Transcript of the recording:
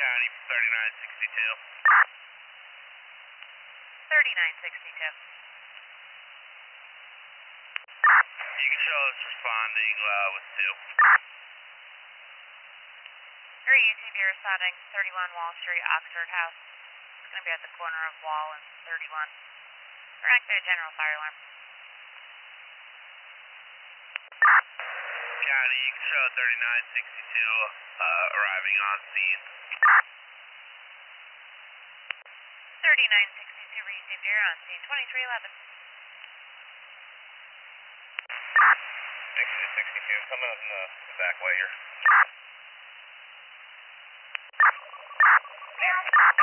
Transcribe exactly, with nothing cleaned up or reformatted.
County for thirty-nine sixty-two. thirty-nine sixty-two. You can show us responding uh, with two. three U T V responding, thirty-one Wall Street, Oxford House. It's going to be at the corner of Wall and thirty-one. We're activated general fire alarm. County, you can show thirty-nine sixty-two uh, arriving on scene. thirty-nine sixty-two received, you're on scene, twenty-three eleven. sixty sixty-two coming up in the, the back way here.